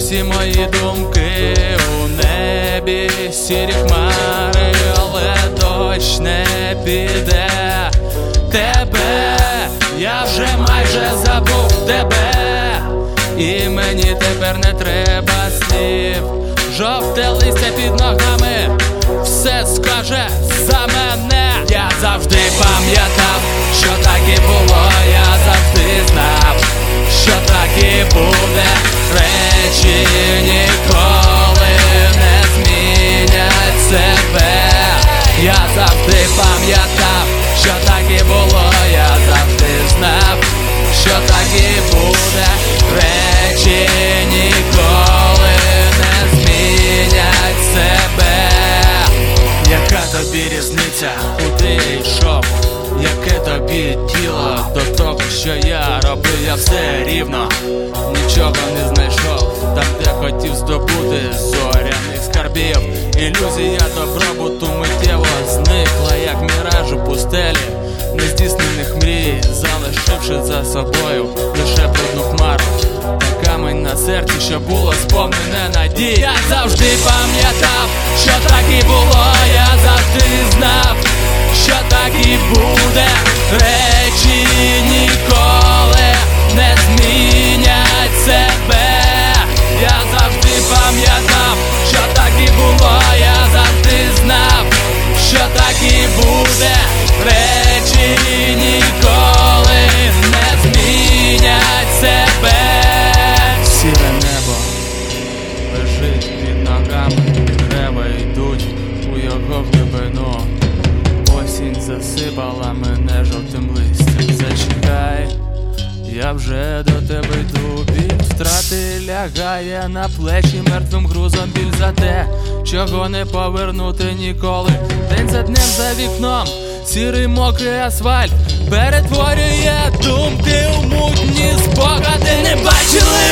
всі мої думки у небі, сірі хмари, але дощ не піде. Тебе я вже майже забув тебе, і мені тепер не треба слів. Жовте листя під ногами все скаже за мене. Я завжди пам'ятав, що так і було, я завжди знав, що так і буде. Речі ніколи не змінять себе. Я завжди пам'ятав, що так і було, я завжди знав, що так і буде. Речі ніколи не змінять себе. Яка тобі різниця, куди я йшов? Яке тобі діло до того, що я робив? Я все рівно нічого не знайшов. Там, де хотів здобути зоряних скарбів. Ілюзія добробуту миттєво зникла, як міраж у пустелі нездійснених мрій, залишивши за собою лише брудну хмару та камінь на серці, що було сповнене надії. Я завжди пам'ятав, що так і було, я завжди знав, що так і буде. Речі ніколи не змінять себе. Я завжди пам'ятав, що так і було, я завжди знав, що так і буде. Речі ніколи не змінять себе. Сіре небо лежить під ногами, дерева йдуть у його глибину. Осінь засипала мене жовтим листям. Зачекай, я вже до тебе йду. Біль втрати лягає на плечі мертвим грузом. Біль за те, чого не повернути ніколи. День за днем за вікном сірий мокрий асфальт перетворює думки у мутні спогади. Не бачили